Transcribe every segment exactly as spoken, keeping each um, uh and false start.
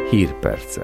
Hírpercek.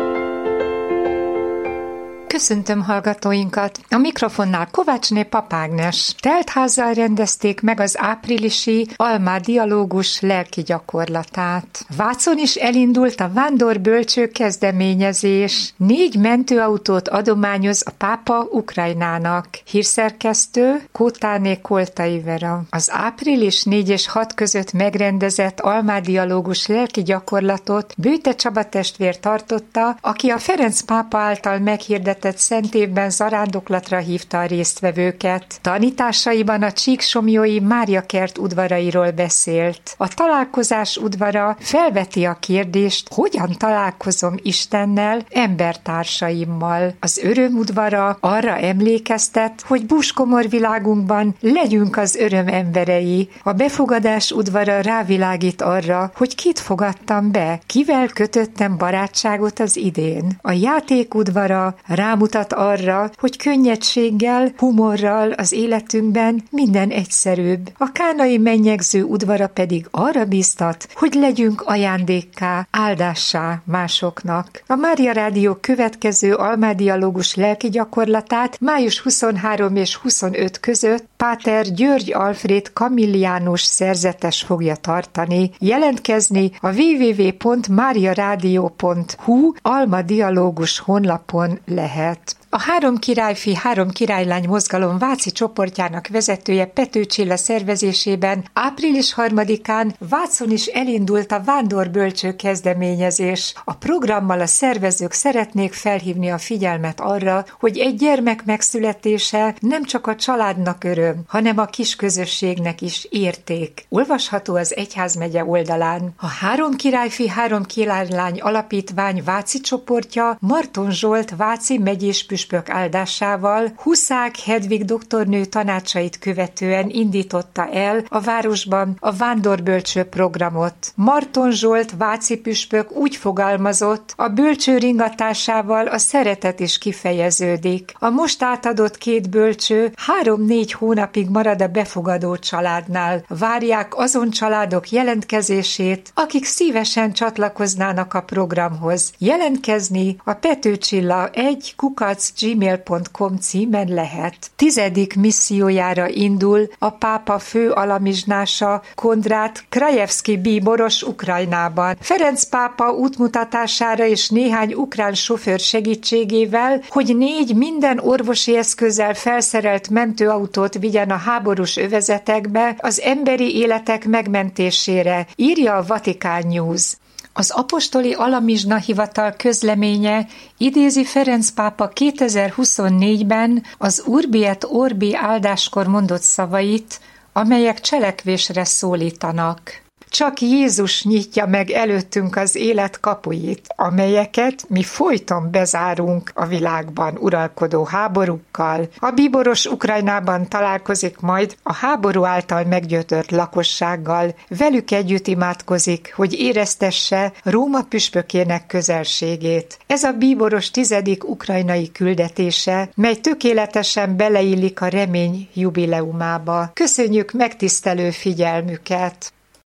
Köszöntöm hallgatóinkat! A mikrofonnál Kovácsné Papágnes. Teltházzal rendezték meg az áprilisi Alma dialógus lelki gyakorlatát. Vácon is elindult a Vándorbölcső kezdeményezés. Négy mentőautót adományoz a pápa Ukrajnának. Hírszerkesztő Kótáné Koltai Vera. Az április négy és hat között megrendezett Alma dialógus lelki gyakorlatot Bőte Csaba testvér tartotta, aki a Ferenc pápa által meghirdetett Szent évben zarándoklatra hívta a résztvevőket. Tanításaiban a Csíksomlyói Mária kert udvarairól beszélt. A találkozás udvara felveti a kérdést, hogyan találkozom Istennel, embertársaimmal. Az öröm udvara arra emlékeztet, hogy búskomor világunkban legyünk az öröm emberei. A befogadás udvara rávilágít arra, hogy kit fogadtam be, kivel kötöttem barátságot az idén. A játék udvara rámutat arra, hogy könnyedséggel, humorral az életünkben minden egyszerűbb. A kánai mennyegző udvara pedig arra bíztat, hogy legyünk ajándékká, áldássá másoknak. A Mária Rádió következő Alma dialógus lelki gyakorlatát május huszonharmadika és huszonötödike között Páter György Alfréd Kamilliánus szerzetes fogja tartani. Jelentkezni a double-u double-u double-u pont mariaradio pont hu Alma dialógus honlapon lehet. A Három királyfi, Három királylány mozgalom váci csoportjának vezetője Pető Csilla szervezésében április harmadikán Vácon is elindult a Vándorbölcső kezdeményezés. A programmal a szervezők szeretnék felhívni a figyelmet arra, hogy egy gyermek megszületése nem csak a családnak öröm, hanem a kis közösségnek is érték. Olvasható az egyházmegye oldalán. A Három királyfi, Három királylány alapítvány váci csoportja Marton Zsolt váci megyés püspök áldásával Huszák Hedvig doktornő tanácsait követően indította el a városban a Vándorbölcső programot. Marton Zsolt váci püspök úgy fogalmazott, a bölcső ringatásával a szeretet is kifejeződik. A most átadott két bölcső három-négy hónapig marad a befogadó családnál. Várják azon családok jelentkezését, akik szívesen csatlakoznának a programhoz. Jelentkezni a petőcsilla egy kukac gmail pont com címen lehet. Tizedik missziójára indul a pápa fő alamizsnása Kondrát Krajewski bíboros Ukrajnában. Ferenc pápa útmutatására és néhány ukrán sofőr segítségével, hogy négy minden orvosi eszközzel felszerelt mentőautót vigyen a háborús övezetekbe az emberi életek megmentésére, írja a Vatikán News. Az apostoli alamizsna hivatal közleménye idézi Ferenc pápa kétezer-huszonnégyben az Urbi et Orbi áldáskor mondott szavait, amelyek cselekvésre szólítanak. Csak Jézus nyitja meg előttünk az élet kapuit, amelyeket mi folyton bezárunk a világban uralkodó háborúkkal. A bíboros Ukrajnában találkozik majd a háború által meggyötört lakossággal, velük együtt imádkozik, hogy éreztesse Róma püspökének közelségét. Ez a bíboros tizedik ukrajnai küldetése, mely tökéletesen beleillik a remény jubileumába. Köszönjük megtisztelő figyelmüket!